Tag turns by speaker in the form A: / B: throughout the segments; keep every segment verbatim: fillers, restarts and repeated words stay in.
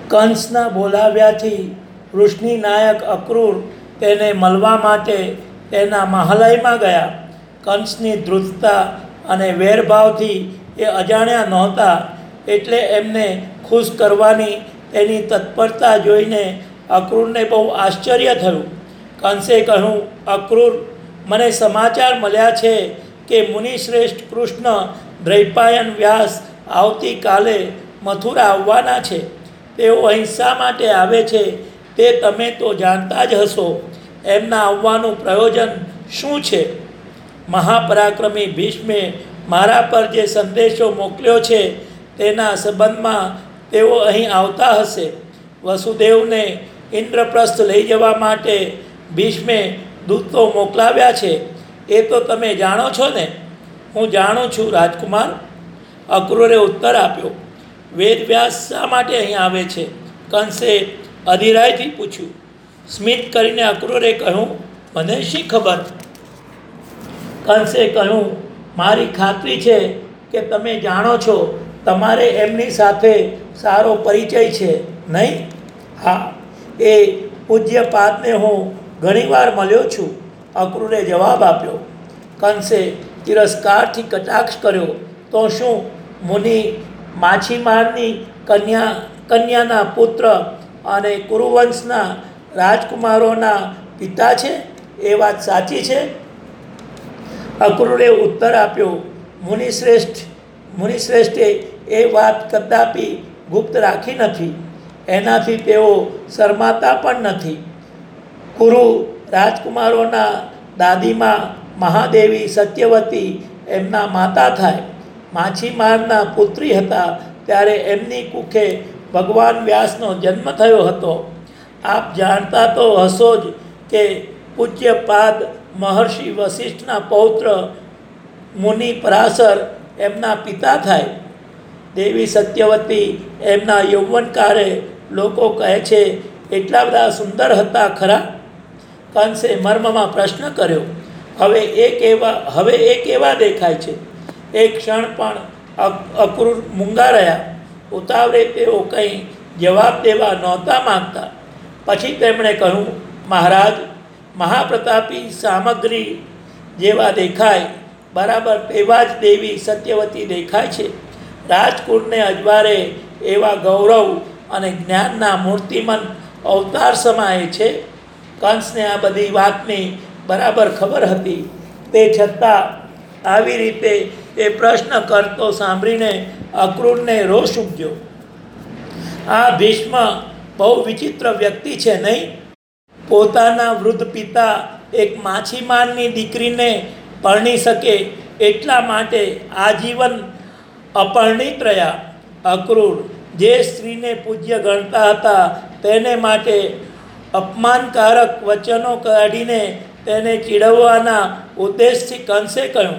A: કંસના બોલાવ્યાથી વૃષ્ણિ નાયક અક્રૂર તેને મળવા માટે તેના મહાલયમાં ગયા. કંસની ધ્રુજતા અને વેરભાવથી એ અજાણ્યા નહોતા, એટલે એમને ખુશ કરવાની તેની તત્પરતા જોઈને અક્રૂરને બહુ આશ્ચર્ય થયું. કંસે કહ્યું, અક્રૂર, મને સમાચાર મળ્યા છે કે મુનિશ્રેષ્ઠ કૃષ્ણ દ્વૈપાયન વ્યાસ આવતીકાલે મથુરા આવવાના છે. તેઓ અહીં શા માટે આવે છે તે તમે તો જાણતા જ હશો. એમના આવવાનું પ્રયોજન શું છે? મહાપરાક્રમી ભીષ્મે મારા પર જે સંદેશો મોકલ્યો છે તેના સંબંધમાં તેઓ અહીં આવતા હશે. વસુદેવને ઇન્દ્રપ્રસ્થ લઈ જવા માટે ભીષ્મે દૂતો મોકલાવ્યા છે, એ તો તમે જાણો છો ને? હું જાણું છું રાજકુમાર, અક્રૂરે ઉત્તર આપ્યો. વેદવ્યાસ શા માટે અહીં આવે છે? કંસે અધીરાયથી પૂછ્યું. સ્મિત કરીને અક્રૂરે કહ્યું, મને શી ખબર? કંસે કહ્યું, મારી ખાતરી છે કે તમે જાણો છો. તમારે એમની સાથે સારો પરિચય છે, નહીં? હા, એ પૂજ્યપાદને હું ઘણીવાર મળ્યો છું, અક્રૂરે જવાબ આપ્યો. કંસે તિરસ્કારથી કટાક્ષ કર્યો. તો શું મુનિ માછીમારની કન્યા કન્યાના પુત્ર અને કુરુવંશના રાજકુમારોના પિતા છે? એ વાત સાચી છે? અક્રૂરે ઉત્તર આપ્યો, મુનિશ્રેષ્ઠ મુનિશ્રેષ્ઠે એ વાત કદાપી ગુપ્ત રાખી નથી. એનાથી તેઓ શરમાતા પણ નથી. કુરુ રાજકુમારોના દાદીમાં મહાદેવી સત્યવતી એમના માતા થાય. માછીમારના પુત્રી હતા ત્યારે એમની કુખે ભગવાન વ્યાસનો જન્મ થયો હતો. આપ જાણતા તો હશો જ કે પૂજ્યપાદ મહર્ષિ વસિષ્ઠના પૌત્ર મુનિ પરાશર એમના પિતા થાય. દેવી સત્યવતી એમના યૌવનકાળે લોકો કહે છે એટલા બધા સુંદર હતા ખરા? કંસે મર્મમાં પ્રશ્ન કર્યો. હવે એ કેવા હવે એ કેવા દેખાય છે? એક ક્ષણ પણ અક્રૂર મૂંગા રહ્યા. ઉતાવળે તેઓ કંઈ જવાબ દેવા નહોતા માગતા. પછી તેમણે કહ્યું, મહારાજ, મહાપ્રતાપી સામગ્રી જેવા દેખાય, બરાબર તેવા જ દેવી સત્યવતી દેખાય છે. રાજકુળને અજવારે એવા ગૌરવ અને જ્ઞાનના મૂર્તિમંત અવતાર સમાય છે. કંસને આ બધી વાતની બરાબર ખબર હતી. તે છતાં આવી રીતે એ પ્રશ્ન કરતો સાંભળીને અક્રૂરને રોષ ઉપજ્યો. આ ભીષ્મ બહુ વિચિત્ર વ્યક્તિ છે, નહીં? પોતાના વૃદ્ધ પિતા એક માછીમારની દીકરીને પરણી શકે એટલા માટે આજીવન અપરણિત રહ્યા. અક્રૂર જે સ્ત્રીને પૂજ્ય ગણતા હતા તેને માટે અપમાનકારક વચનો કાઢીને તેને ચીડવવાના ઉદ્દેશથી કંસે કહ્યું.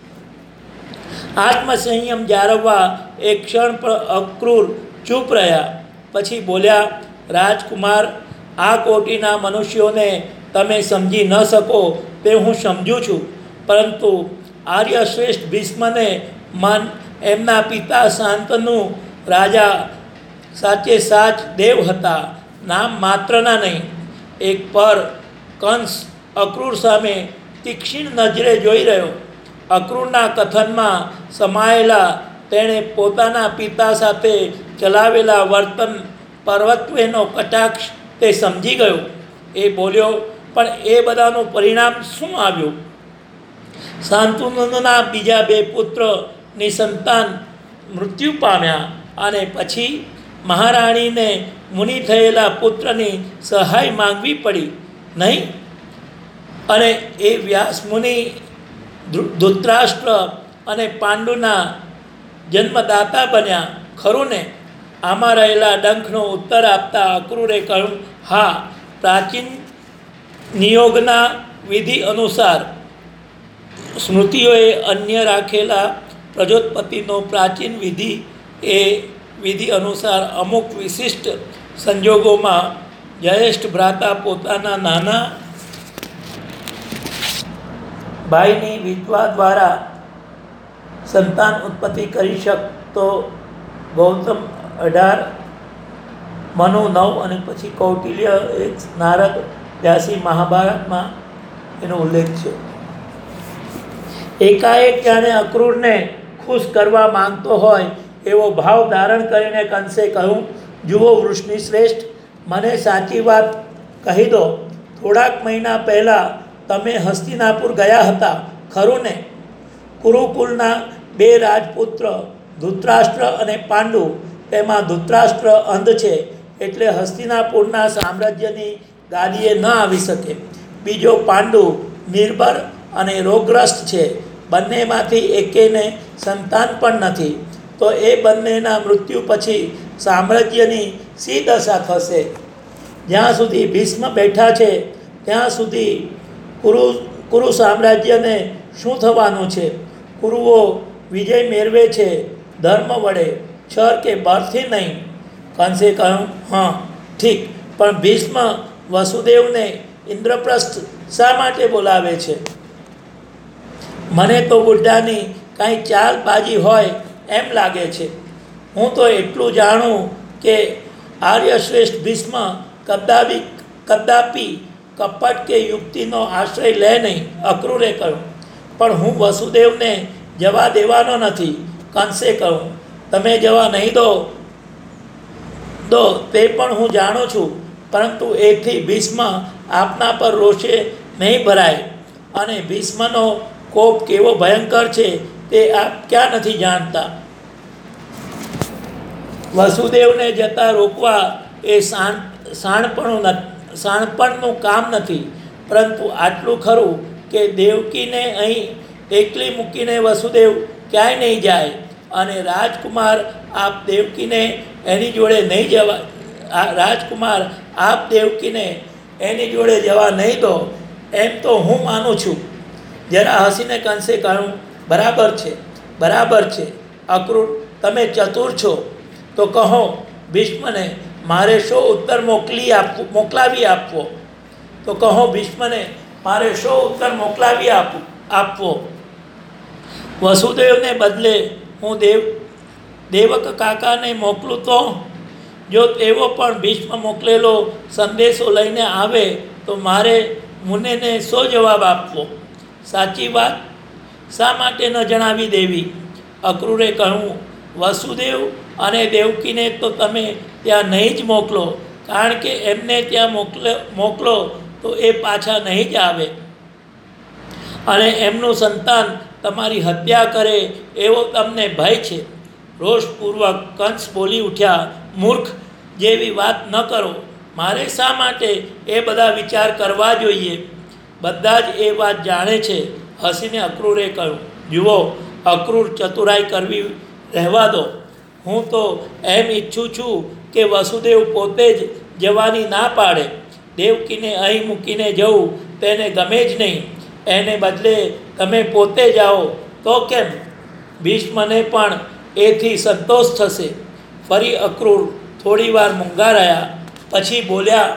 A: આત્મસંયમ જાળવવા એક ક્ષણ પર અક્રૂર ચૂપ રહ્યા. પછી બોલ્યા, રાજકુમાર, આ કોટીના મનુષ્યોને તમે સમજી ન શકો તે હું સમજું છું, પરંતુ આર્યશ્રેષ્ઠ ભીષ્મને મન એમના પિતા શાંતનુ રાજા સાચે સાચ દેવ હતા, નામ માત્રના નહીં. એક પર કંસ અક્રૂર સામે તીક્ષ્ણ નજરે જોઈ રહ્યો. અક્રૂરના કથનમાં સમાયેલા તેણે પોતાના પિતા સાથે ચલાવેલા વર્તન પર્વત્વેનો કટાક્ષ તે સમજી ગયો. એ બોલ્યો, પણ એ બધાનું પરિણામ શું આવ્યું? શાંતનુના બીજા બે પુત્ર નિસંતાન મૃત્યુ પામ્યા અને પછી મહારાણીને મુનિ થયેલા પુત્રની સહાય માંગવી પડી, નહીં? અને એ વ્યાસ મુનિ ધૃતરાષ્ટ્ર અને પાંડુના જન્મદાતા બન્યા, ખરું ને? આમાં રહેલા ડંખનો ઉત્તર આપતા અક્રૂરે કહ્યું, હા, પ્રાચીન નિયોગના વિધિ અનુસાર સ્મૃતિઓએ અન્ય રાખેલા પ્રજોત્પત્તિનો પ્રાચીન વિધિ એ વિધિ અનુસાર અમુક વિશિષ્ટ સંજોગોમાં જ્યેષ્ઠ ભ્રાતા પોતાના નાના ભાઈની વિધવા દ્વારા સંતાન ઉત્પત્તિ કરી શકતો. ગૌતમ અઢાર મનુ નવ અને પછી કૌટિલ્ય એક નારદ વ્યાસી મહાભારતમાં એનો ઉલ્લેખ છે. એકાએક જાણે અક્રૂરને ખુશ કરવા માંગતો હોય એવો ભાવ ધારણ કરીને કંસે કહ્યું, જુઓ વૃષ્ણિ શ્રેષ્ઠ, મને સાચી વાત કહી દો. થોડાક મહિના પહેલાં તમે હસ્તિનાપુર ગયા હતા ખરું ને? કુરુકુલના બે રાજપુત્ર ધૃતરાષ્ટ્ર અને પાંડુ, તેમાં ધૃતરાષ્ટ્ર અંધ છે એટલે હસ્તિનાપુરના સામ્રાજ્યની ગાદીએ ન આવી શકે. બીજો પાંડુ નિર્ભર અને રોગગ્રસ્ત છે. બંનેમાંથી એકેને સંતાન પણ નથી. તો એ બંનેના મૃત્યુ પછી સામ્રાજ્યની શી દશા થશે? જ્યાં સુધી ભીષ્મ બેઠા છે ત્યાં સુધી કુરુ કુરુ સામ્રાજ્યને શું થવાનું છે? કુરુઓ વિજય મેળવે છે ધર્મ વડે, છર કે બળથી નહીં. કંસે કહ્યું, હા ઠીક, પણ ભીષ્મ વસુદેવને ઇન્દ્રપ્રસ્થ શા માટે બોલાવે છે? મને તો બુઢાની કાંઈ ચાલબાજી હોય એમ લાગે છે. હું તો એટલું જાણું કે આર્યશ્રેષ્ઠ ભીષ્મ કદાપી કદાપી કપટ કે યુક્તિનો આશ્રય લે નહીં. અક્રૂરે કહ્યું, પણ હું વસુદેવને જવા દેવાનો નથી. કંસે કહ્યું, તમે જવા નહીં દો દો તે પણ હું જાણું છું, પરંતુ એથી ભીષ્મ આપના પર રોષે નહીં ભરાય. અને ભીષ્મનો કોપ કેવો ભયંકર છે તે આપ ક્યાં નથી જાણતા? વસુદેવને જતા રોકવા એ શાણ શાણપણું શાણપણનું કામ નથી, પરંતુ આટલું ખરું કે દેવકીને અહીં એકલી મૂકીને વસુદેવ ક્યાંય નહીં જાય. અને રાજકુમાર આપ દેવકીને એની જોડે નહીં જવા રાજકુમાર આપ દેવકીને એની જોડે જવા નહીં દો એમ તો હું માનું છું. જરા હસીને કંસે કહ્યું, બરાબર છે બરાબર છે. અક્રૂર, તમે ચતુર છો તો કહો ભીષ્મને મારે શો ઉત્તર મોકલી આપવું મોકલાવી આપવો તો કહો ભીષ્મને મારે શો ઉત્તર મોકલાવી આપવું આપવો વસુદેવને બદલે હું દેવ દેવક કાકાને મોકલું તો? જો તેઓ પણ ભીષ્મ મોકલેલો સંદેશો લઈને આવે તો મારે મુનેને શો જવાબ આપવો? સાચી વાત શા માટે ન જણાવી દેવી? અક્રૂરે કહ્યું, વસુદેવ અને દેવકીને તો તમે ત્યાં નહીં જ મોકલો, કારણ કે એમને ત્યાં મોકલો મોકલો તો એ પાછા નહીં જ આવે અને એમનું સંતાન તમારી હત્યા કરે એવો તમને ભય છે. રોષપૂર્વક કંસ બોલી ઉઠ્યા, મૂર્ખ જેવી વાત ન કરો. મારે શા માટે એ બધા વિચાર કરવા જોઈએ? બધા જ એ વાત જાણે છે. હસીને અક્રૂરે કહ્યું, જુઓ અક્રૂર, ચતુરાઈ કરવી રહેવા દો. હું તો એમ ઈચ્છું છું કે વસુદેવ પોતે જ જવાની ના પાડે. દેવકીને અહીં મૂકીને જવું તેને ગમે જ નહીં. એને બદલે તમે પોતે જાઓ તો કેમ? ભીષ્મને પણ એથી સંતોષ થશે. ફરી અક્રૂર થોડી વાર મૂંગા રહ્યા, પછી બોલ્યા,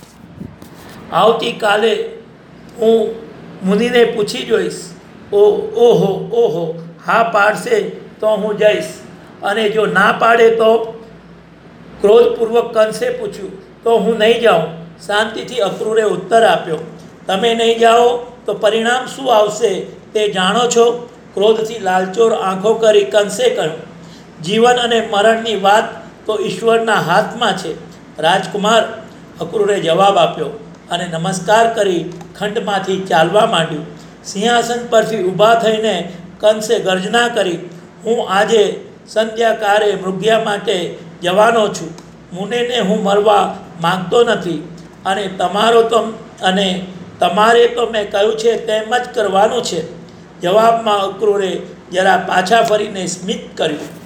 A: આવતીકાલે હું મુનિને પૂછી જોઈશ. ઓ ઓહો ઓહો હા પાડશે તો હું જઈશ, અને જો ના પાડે તો? ક્રોધપૂર્વક કંસે પૂછ્યું, તો હું નહીં જાઉં. શાંતિથી અક્રૂરે ઉત્તર આપ્યો, તમે નહીં જાઓ તો પરિણામ શું આવશે તે જાણો છો? ક્રોધથી લાલચોર આંખો કરી કંસે કહ્યું, જીવન અને મરણની વાત તો ઈશ્વરના હાથમાં છે રાજકુમાર. અક્રૂરે જવાબ આપ્યો અને નમસ્કાર કરી ખંડમાંથી ચાલવા માંડ્યું. સિંહાસન પરથી ઊભા થઈને કંસે ગર્જના કરી, હું આજે સંધ્યાકાળે મૃગ્યા માટે જવાનો છું. મુનેને હું મળવા માગતો નથી, અને તમારો તો અને તમારે તો મેં કહ્યું છે તેમ જ કરવાનું છે. જવાબમાં અક્રૂરે જરા પાછા ફરીને સ્મિત કર્યું.